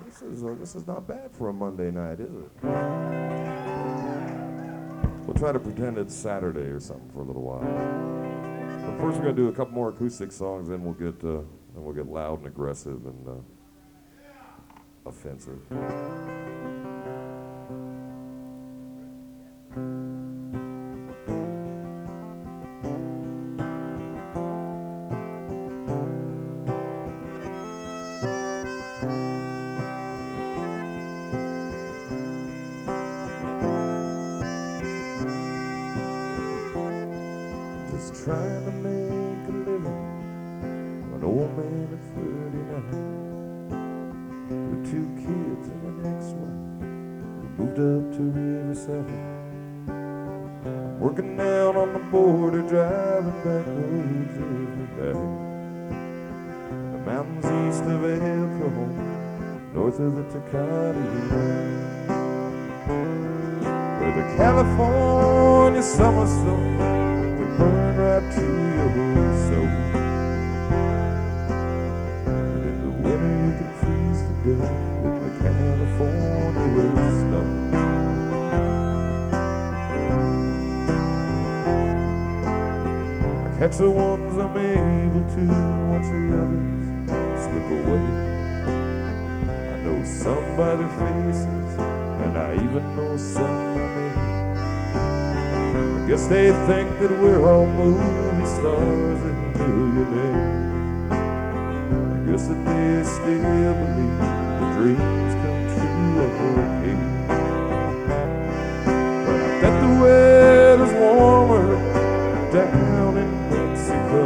This is not bad for a Monday night, is it? We'll try to pretend it's Saturday or something for a little while. But first, we're gonna do a couple more acoustic songs, then we'll get loud and aggressive and offensive. Trying to make a living, an old man at 39 with 2 kids and an ex-wife who moved up to Riverside. I'm working down on the border, driving backwards every day. The mountains east of El Cajon, north of the Tecate Line, where the California summer sun burn right to your soul. And in the winter you can freeze to death with the California snow. I catch the ones I'm able to, watch the others slip away. I know some by their faces, and I even know some by name. I guess they think that we're all movie stars and millionaires. I guess that they still believe the dreams come true okay. But I bet the weather's warmer down in Mexico.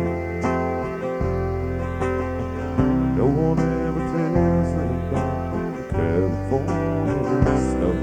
No one ever tells them about the California snow.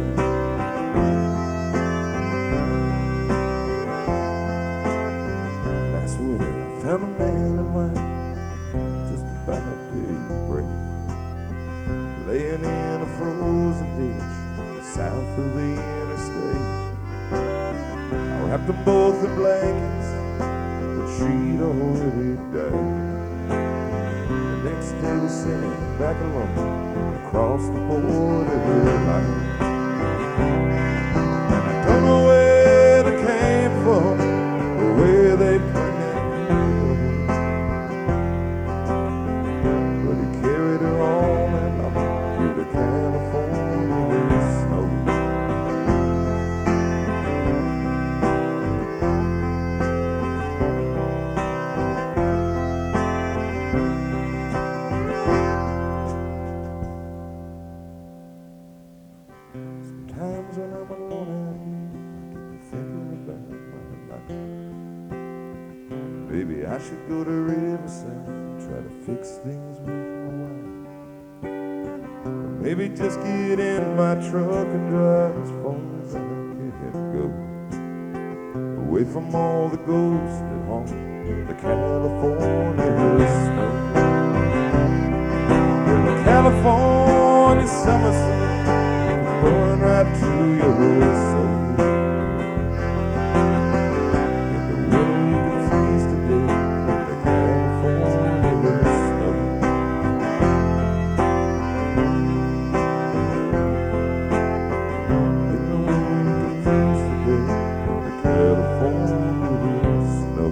Found a man in line just about daybreak, laying in a frozen ditch south of the interstate. I wrapped them both in blankets, but she'd already died. The next day we sent back alone across the border line. And I don't know where they came from or where they came. Sometimes when I'm alone out here, I get to thinking about my life. Maybe I should go to Riverside and try to fix things with my wife. Or maybe just get in my truck and drive as far as I can go, away from all the ghosts that haunt the California snow. Where the California summer sun burn right to your soul. In the winter you can freeze to death with the California snow. In the winter you can freeze to death with the California snow.